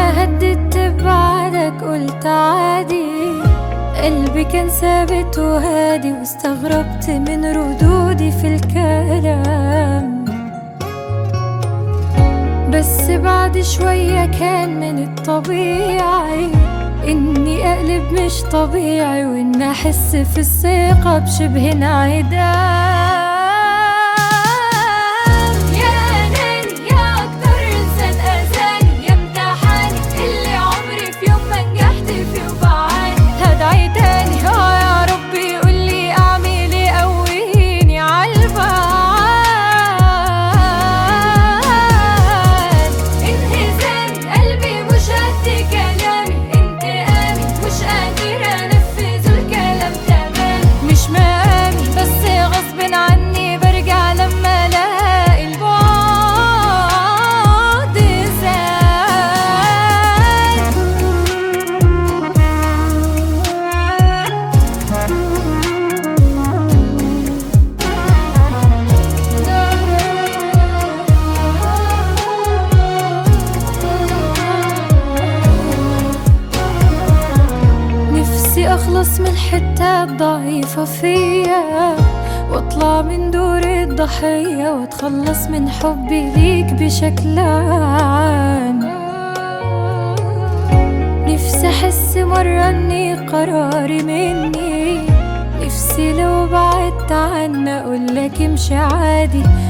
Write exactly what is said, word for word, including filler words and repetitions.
لما هددت ببعدك قلت عادي، قلبي كان ثابت وهادي، واستغربت من ردودي في الكلام. بس بعد شوية كان من الطبيعي إني أقلب مش طبيعي، وإن أحس في الثقة بشبه انعدام. أخلص من الحتة الضعيفة فيا، واطلع من دور الضحية، واتخلص من حبي ليك بشكل عام. نفسي أحس مرة إني قراري مني، نفسي لو بعدت عنك أقولك امشي عادي،